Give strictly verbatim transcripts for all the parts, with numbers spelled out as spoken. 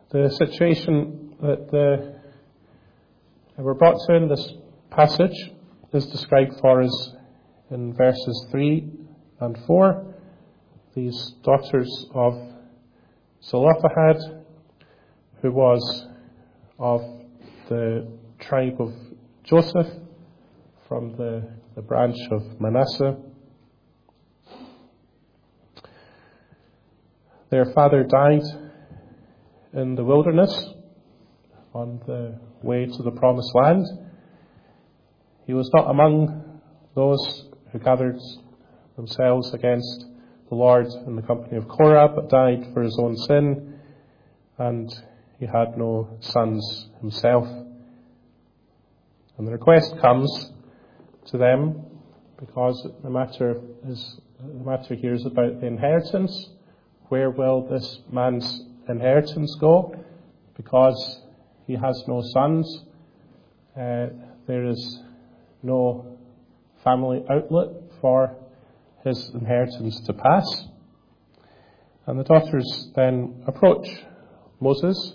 The situation that the, we're brought to in this passage is described for us in verses three and four. These daughters of Zelophehad, who was of the tribe of Joseph, from the, the branch of Manasseh. Their father died in the wilderness on the way to the promised land. He was not among those who gathered themselves against the Lord in the company of Korah, but died for his own sin, and he had no sons himself. And the request comes to them because the matter is the matter here is about the inheritance. Where will this man's inheritance go? Because he has no sons, uh, there is no family outlet for his inheritance to pass. And the daughters then approach Moses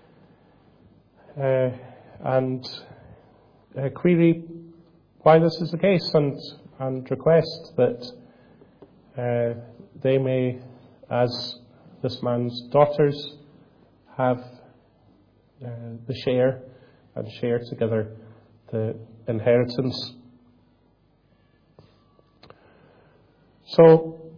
uh, and uh, query why this is the case, and, and request that uh, they may, as this man's daughters, have uh, the share and share together the inheritance. So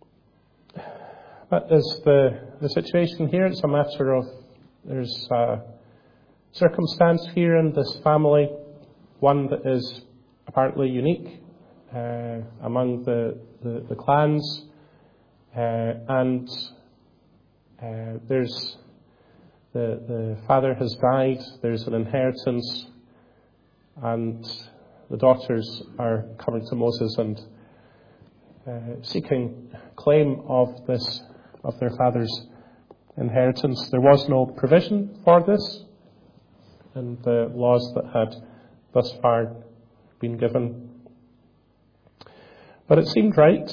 that is the, the situation here. It's a matter of there's a circumstance here in this family, one that is apparently unique uh, among the, the, the clans, uh, and uh, there's the, the father has died, there's an inheritance, and the daughters are coming to Moses and uh, seeking claim of this, of their father's inheritance. There was no provision for this in the laws that had thus far been given. But it seemed right.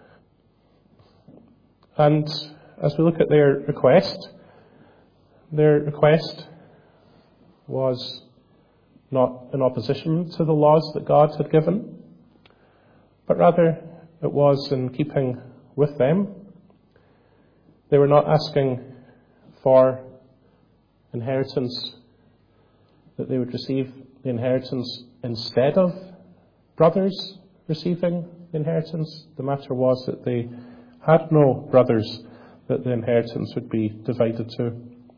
And as we look at their request, their request was not in opposition to the laws that God had given, but rather it was in keeping with them. They were not asking for inheritance, that they would receive the inheritance instead of brothers receiving the inheritance. The matter was that they had no brothers that the inheritance would be divided to.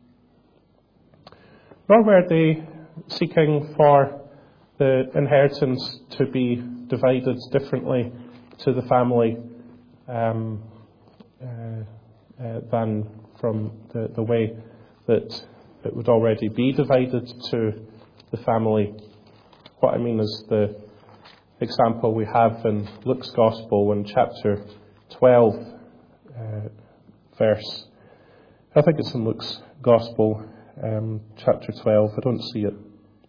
Nor were they seeking for the inheritance to be divided differently to the family um, uh, uh, than from the, the way that it would already be divided to the family. What I mean is the example we have in Luke's Gospel in chapter twelve, uh, verse, I think it's in Luke's Gospel, um, chapter twelve, I don't see it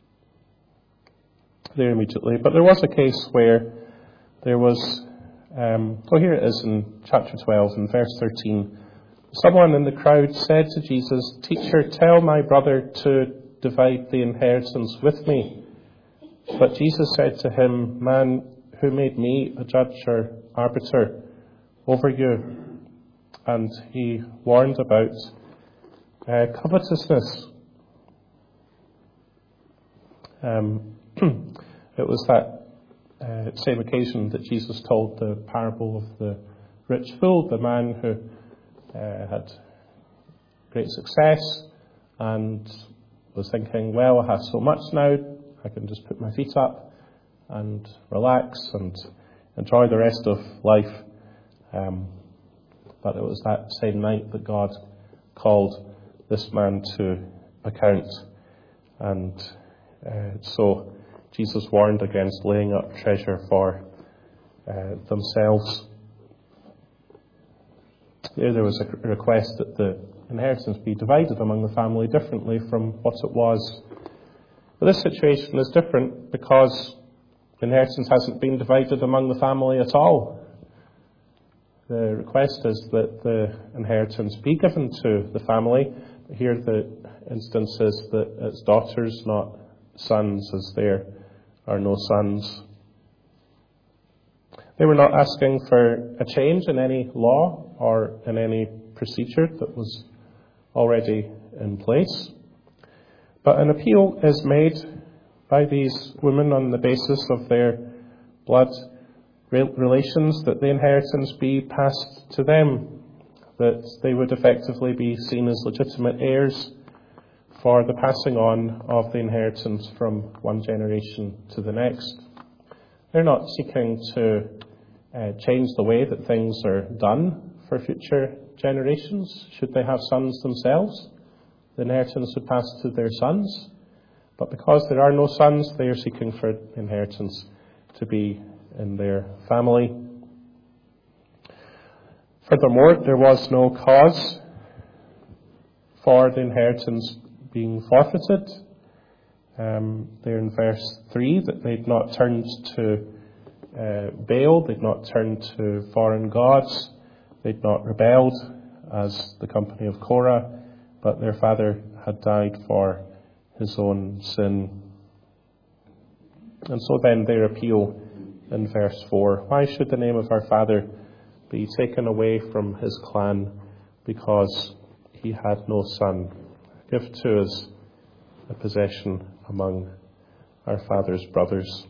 there immediately, but there was a case where there was, um, oh here it is in chapter twelve, in verse thirteen. Someone in the crowd said to Jesus, "Teacher, tell my brother to divide the inheritance with me." But Jesus said to him, "Man, who made me a judge or arbiter over you?" And he warned about uh, covetousness. Um, it was that uh, same occasion that Jesus told the parable of the rich fool, the man who uh, had great success and was thinking, well, I have so much now, I can just put my feet up and relax and enjoy the rest of life. Um, but it was that same night that God called this man to account. And uh, so Jesus warned against laying up treasure for uh, themselves. There, there was a request that the inheritance be divided among the family differently from what it was. But this situation is different because the inheritance hasn't been divided among the family at all. the request is that the inheritance be given to the family. Here the instance is that it's daughters, not sons, as there are no sons. They were not asking for a change in any law or in any procedure that was already in place. But an appeal is made by these women on the basis of their blood relations that the inheritance be passed to them, that they would effectively be seen as legitimate heirs for the passing on of the inheritance from one generation to the next. They're not seeking to uh, change the way that things are done for future generations. Should they have sons themselves, the inheritance would pass to their sons. But because there are no sons, they are seeking for inheritance to be in their family. Furthermore, there was no cause for the inheritance being forfeited. Um, there in verse three, that they'd not turned to uh, Baal, they'd not turned to foreign gods, they'd not rebelled as the company of Korah, but their father had died for his own sin. And so then their appeal in verse four, why should the name of our father be taken away from his clan because he had no son? Give to us a possession among our father's brothers.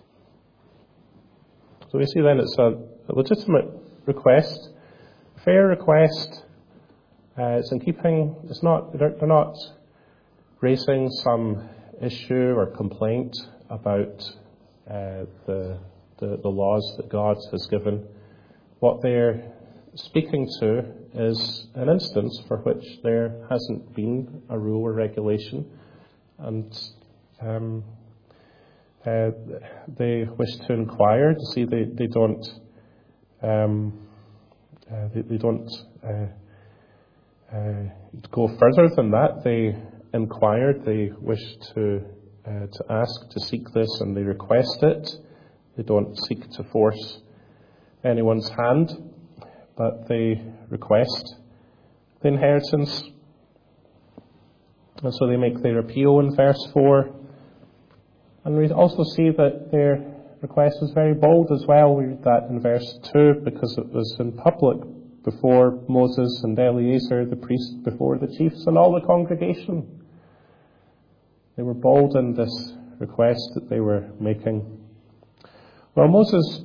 So we see then it's a, a legitimate request, a fair request. Uh, it's in keeping, it's not, they're, they're not raising some issue or complaint about uh, the, the the laws that God has given. What they're speaking to is an instance for which there hasn't been a rule or regulation, and um, uh, they wish to inquire to see they they don't um, uh, they, they don't uh, uh, go further than that. They inquired. They wish to uh, to ask, to seek this, and they request it. They don't seek to force anyone's hand, but they request the inheritance. And so they make their appeal in verse four. And we also see that their request was very bold as well. We read that in verse two, because it was in public before Moses and Eleazar, the priest, before the chiefs and all the congregation. They were bold in this request that they were making. Well, Moses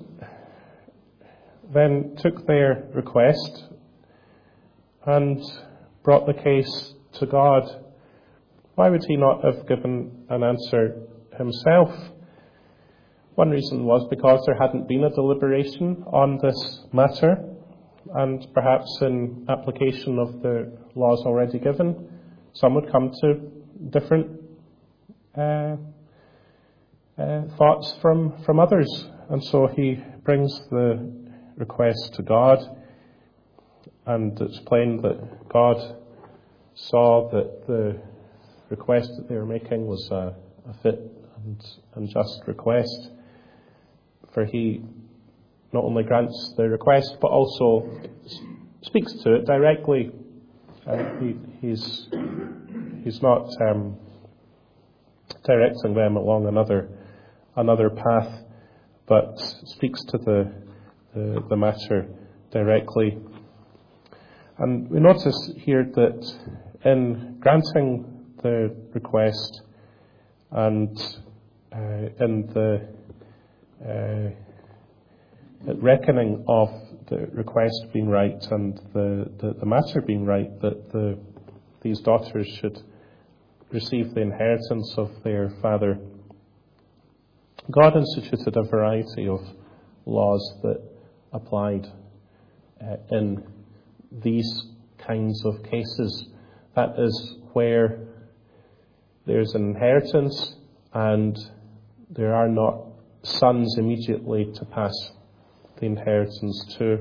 then took their request and brought the case to God. Why would he not have given an answer himself? One reason was because there hadn't been a deliberation on this matter, and perhaps in application of the laws already given, some would come to different uh, uh, thoughts from, from others. And so he brings the request to God, and it's plain that God saw that the request that they were making was a, a fit and, and just request, for he not only grants the request but also speaks to it directly. Uh, he, he's he's not um, directing them along another another path, but speaks to the the, the matter directly. And we notice here that in granting the request and uh, in the uh, reckoning of the request being right and the, the, the matter being right, that the, these daughters should receive the inheritance of their father, God instituted a variety of laws that applied uh, in these kinds of cases. That is where there's an inheritance and there are not sons immediately to pass the inheritance to.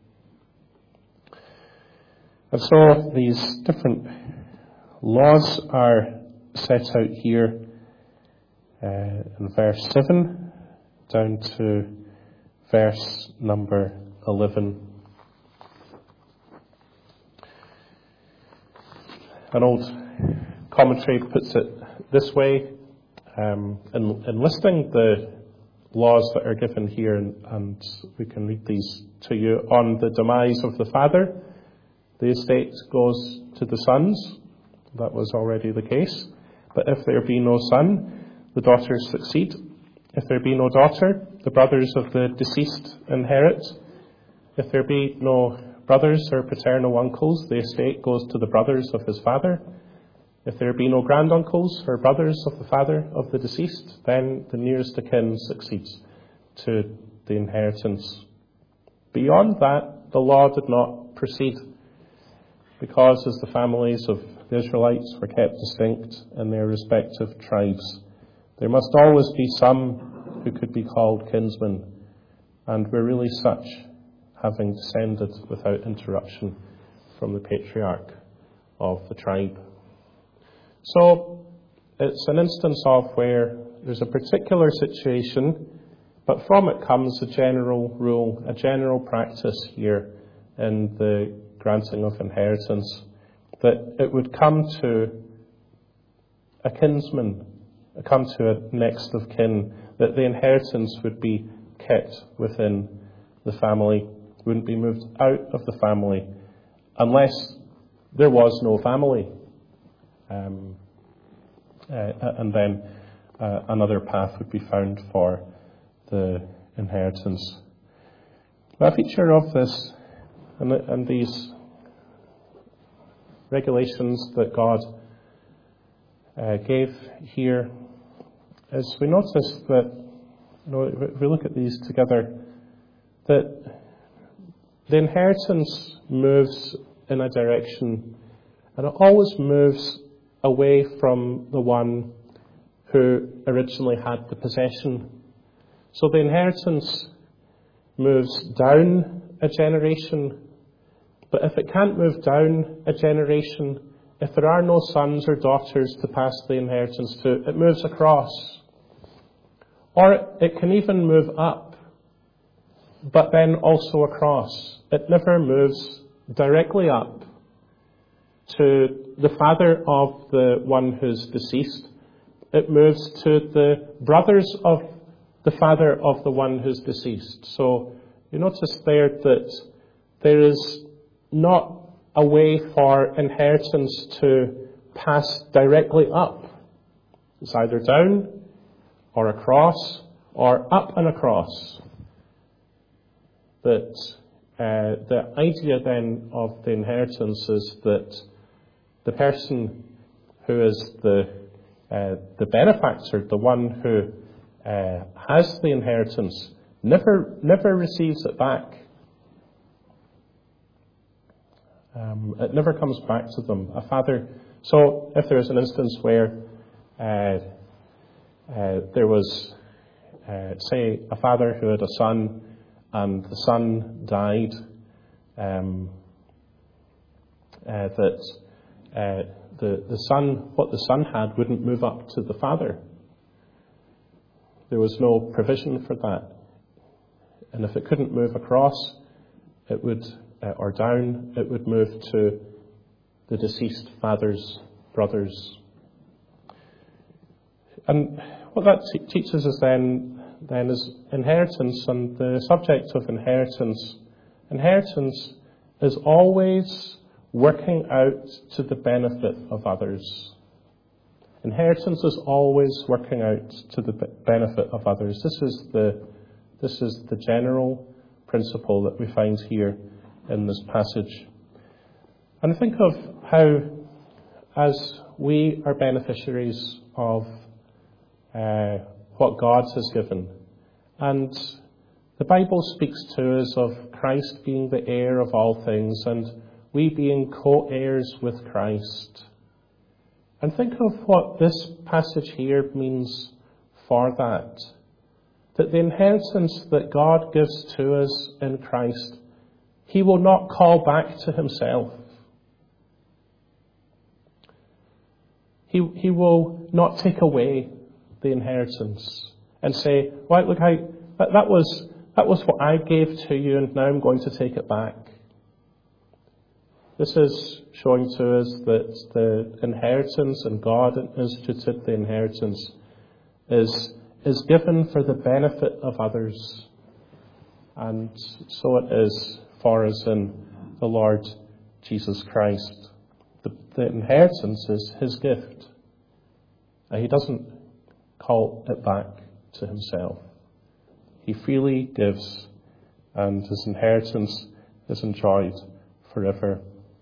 And so these different laws are set out here uh, in verse seven down to verse number eleven. An old commentary puts it this way, um, in, in listing the laws that are given here, and, and we can read these to you. On the demise of the father, the estate goes to the sons. That was already the case. But if there be no son, the daughters succeed. If there be no daughter, the brothers of the deceased inherit. If there be no brothers or paternal uncles, the estate goes to the brothers of his father. If there be no granduncles or brothers of the father of the deceased, then the nearest of kin succeeds to the inheritance. Beyond that, the law did not proceed, because as the families of the Israelites were kept distinct in their respective tribes, there must always be some who could be called kinsmen, and were really such, having descended without interruption from the patriarch of the tribe. So it's an instance of where there's a particular situation, but from it comes a general rule, a general practice here in the granting of inheritance, that it would come to a kinsman, come to a next of kin, that the inheritance would be kept within the family, wouldn't be moved out of the family unless there was no family. Um, uh, and then uh, another path would be found for the inheritance. A feature of this and, and these regulations that God uh, gave here is we notice that, you know, if we look at these together, that the inheritance moves in a direction, and it always moves away from the one who originally had the possession. So the inheritance moves down a generation, but if it can't move down a generation, if there are no sons or daughters to pass the inheritance to, it moves across. Or it, it can even move up, but then also across. It never moves directly up to the father of the one who's deceased. It moves to the brothers of the father of the one who's deceased. So you notice there that there is not a way for inheritance to pass directly up. It's either down or across or up and across. That uh, the idea then of the inheritance is that the person who is the uh, the benefactor, the one who uh, has the inheritance, never never receives it back. Um, it never comes back to them. A father. So, if there is an instance where uh, uh, there was, uh, say, a father who had a son, and the son died, um, uh, that uh, the the son, what the son had, wouldn't move up to the father. There was no provision for that, and if it couldn't move across, it would. Uh, or down, it would move to the deceased father's brothers. And what that te- teaches us then, then is inheritance, and the subject of inheritance. Inheritance is always working out to the benefit of others. Inheritance is always working out to the benefit of others. This is the this is the general principle that we find here in this passage. And think of how, as we are beneficiaries of uh, what God has given, and the Bible speaks to us of Christ being the heir of all things, and we being co-heirs with Christ. And think of what this passage here means for that. That the inheritance that God gives to us in Christ, He will not call back to Himself. He, he will not take away the inheritance and say, right, look, I, that, that was that was what I gave to you, and now I'm going to take it back. This is showing to us that the inheritance, and God instituted the inheritance, is, is given for the benefit of others. And so it is for us in the Lord Jesus Christ. The, the inheritance is his gift. And he doesn't call it back to himself. He freely gives, and his inheritance is enjoyed forever.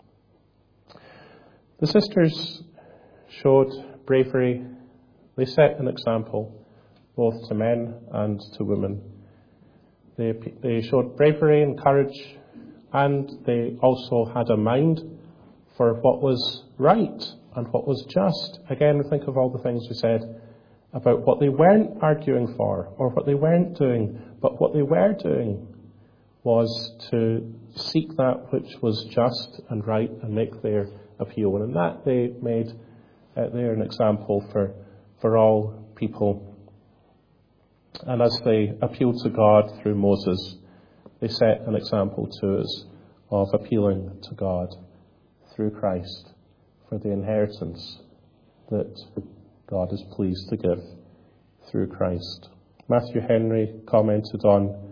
The sisters showed bravery. They set an example both to men and to women. They, they showed bravery and courage, and they also had a mind for what was right and what was just. Again, think of all the things we said about what they weren't arguing for or what they weren't doing, but what they were doing was to seek that which was just and right and make their appeal. And in that they made uh, they're an example for, for all people. And as they appealed to God through Moses, they set an example to us of appealing to God through Christ for the inheritance that God is pleased to give through Christ. Matthew Henry commented on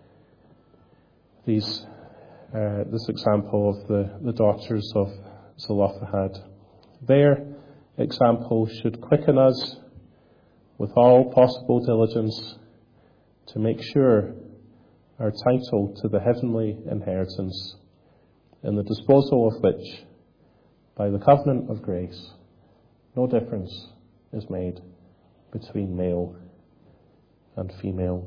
these, uh, this example of the, the daughters of Zelophehad. Their example should quicken us with all possible diligence to make sure our title to the heavenly inheritance, in the disposal of which, by the covenant of grace, no difference is made between male and female.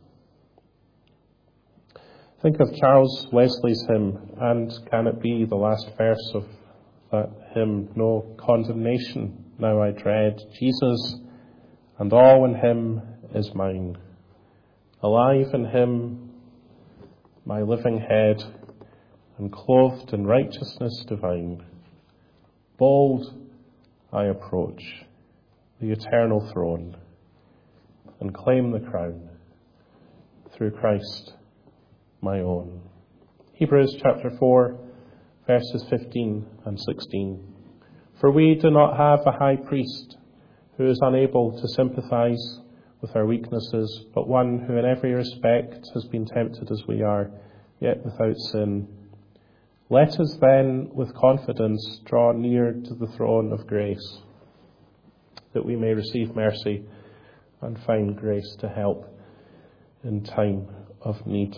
Think of Charles Wesley's hymn, and can it be the last verse of that hymn? No condemnation now I dread, Jesus and all in him is mine. Alive in him, my living head, and clothed in righteousness divine. Bold I approach the eternal throne and claim the crown through Christ my own. Hebrews chapter four, verses fifteen and sixteen. For we do not have a high priest who is unable to sympathize with our weaknesses, but one who in every respect has been tempted as we are, yet without sin. Let us then with confidence draw near to the throne of grace, that we may receive mercy and find grace to help in time of need.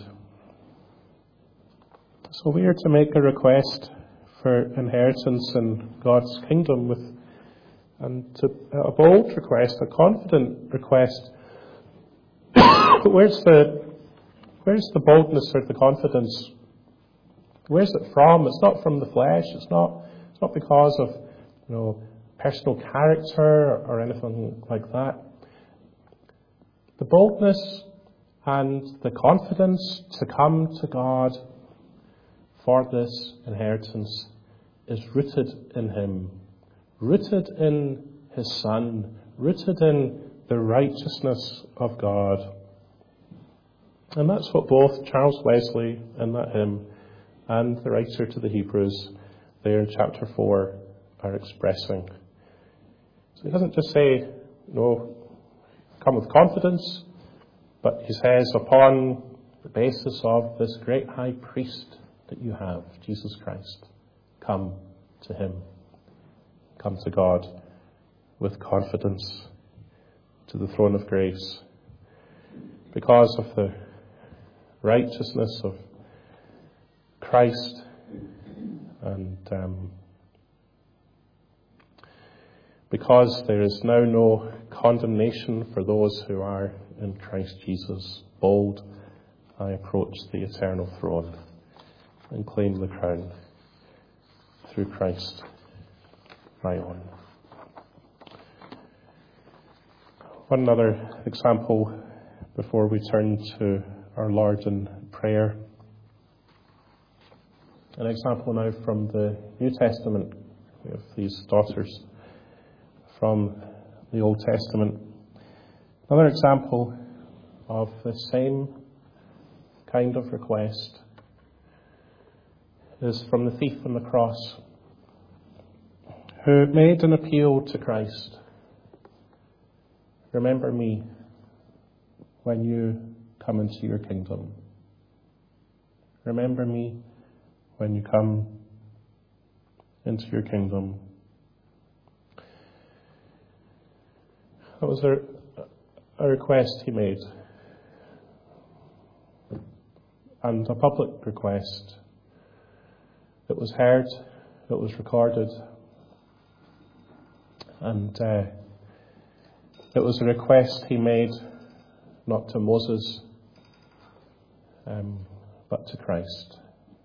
So we are to make a request for inheritance in God's kingdom, with and to, a bold request, a confident request. But where's the where's the boldness or the confidence? Where's it from? It's not from the flesh. It's not. It's not because of you know personal character or anything like that. The boldness and the confidence to come to God for this inheritance is rooted in Him, rooted in His Son, rooted in the righteousness of God. And that's what both Charles Wesley in that hymn and the writer to the Hebrews there in chapter four are expressing. So he doesn't just say, no, come with confidence, but he says, upon the basis of this great high priest that you have, Jesus Christ, come to Him. Come to God with confidence to the throne of grace, because of the righteousness of Christ, and um, because there is now no condemnation for those who are in Christ Jesus. Bold, I approach the eternal throne and claim the crown through Christ my own. One other example before we turn to our Lord in prayer. An example now from the New Testament. We have these daughters from the Old Testament. Another example of the same kind of request is from the thief on the cross, who made an appeal to Christ. Remember me when you come into your kingdom. Remember me when you come into your kingdom. That was a, a request he made, and a public request. It was heard, it was recorded, and uh, it was a request he made not to Moses, um, but to Christ.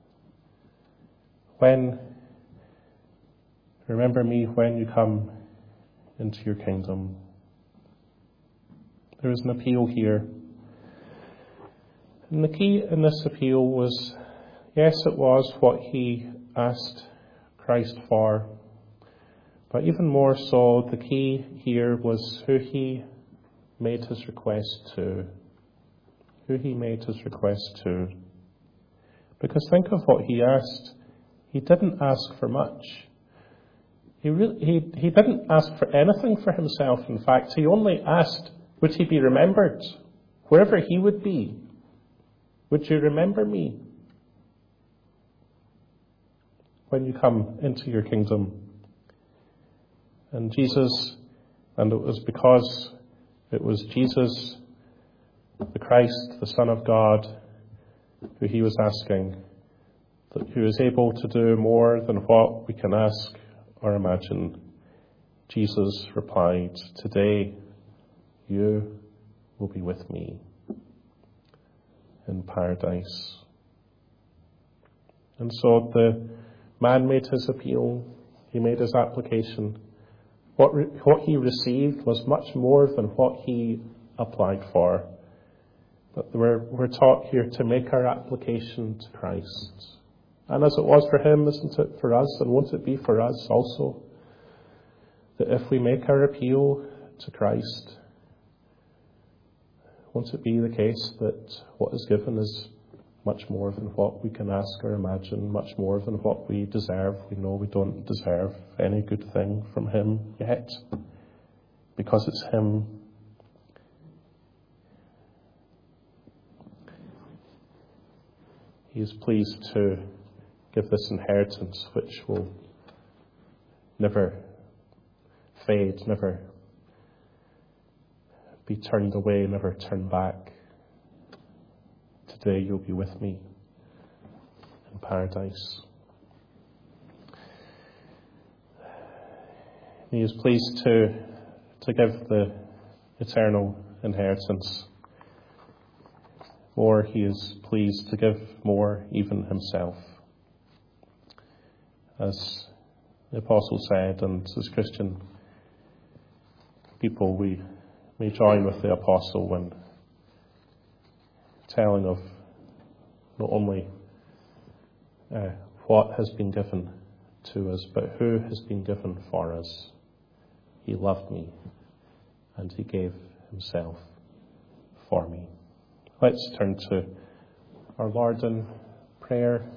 When, remember me when you come into your kingdom. There is an appeal here. And the key in this appeal was, yes, it was what he asked Christ for, but even more so, the key here was who he made his request to. Who he made his request to. Because think of what he asked. He didn't ask for much. He, really, he, he didn't ask for anything for himself. In fact, he only asked, would he be remembered? Wherever he would be, would you remember me when you come into your kingdom? And Jesus, and it was because it was Jesus, the Christ, the Son of God, who he was asking, that who is able to do more than what we can ask or imagine. Jesus replied, today you will be with me in paradise. And so the man made his appeal, he made his application. What, re- what he received was much more than what he applied for. But we're, we're taught here to make our application to Christ. And as it was for him, isn't it for us? And won't it be for us also? That if we make our appeal to Christ, won't it be the case that what is given is much more than what we can ask or imagine, much more than what we deserve? We know we don't deserve any good thing from him yet, because it's him. He is pleased to give this inheritance which will never fade, never be turned away, never turn back. Today you'll be with me in paradise. He is pleased to, to give the eternal inheritance. Or he is pleased to give more, even himself. As the Apostle said, and as Christian people, we may join with the Apostle when telling of not only uh, what has been given to us, but who has been given for us. He loved me, and he gave himself for me. Let's turn to our Lord in prayer.